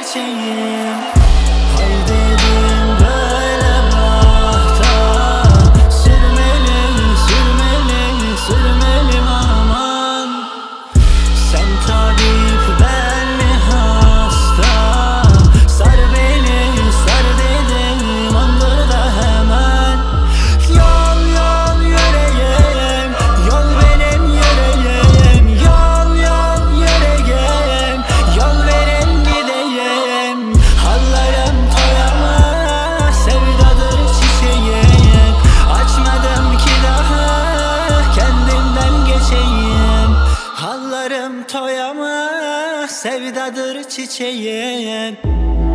gerçeğim. Haydedim böyle bahta, sürmeli, sürmeli, sürmeli aman. Sen tabip, ben mi hasta? Sar beni, sar dedim, andır da hemen. Yol yol yüreyim, yol benim yüreğim. Yol yol yüreyim, yol verin gideyim. Hallarım toyama, sevdadır çiçeğim. Açmadım ki daha, kendimden geçeyim. Hallarım toyama, sevdadır çiçeğim.